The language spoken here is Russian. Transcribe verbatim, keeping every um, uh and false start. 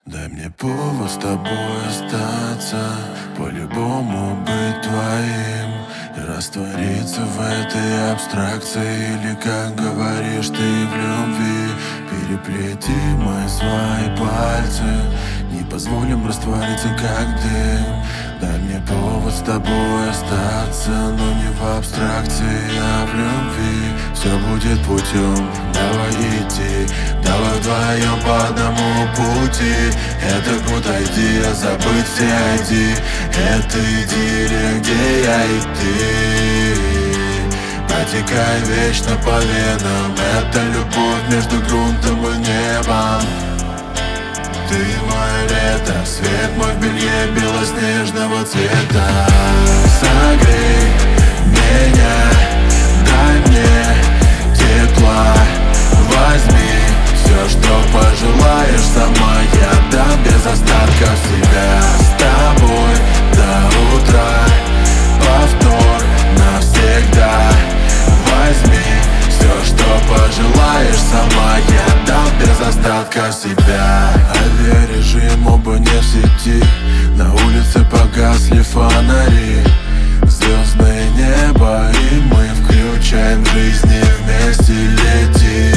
Дай мне повод с тобой остаться, по-любому быть твоим и раствориться в этой абстракции. Или, как говоришь ты в любви, переплети мои свои пальцы, не позволим раствориться, как дым. Дай мне повод с тобой остаться, но не в абстракции, а в любви. Все будет путем, давай идти, давай вдвоем по одному пути. Это good idea, забыть все ай ди. Это идиллия, где я и ты. Протекай вечно по венам, это любовь между грунтом и небом. Ты мое лето, свет мой в белье белоснежного цвета. Согрей меня, дай мне тепла, возьми все, что пожелаешь сама, я дам без остатка себя. С тобой до утра, повтор навсегда. Возьми все, что пожелаешь сама, я дам без остатка себя. Авиарежим, оба не в сети, на улице погасли фонари. Звездное небо, и мы включаем в жизни вместе лети.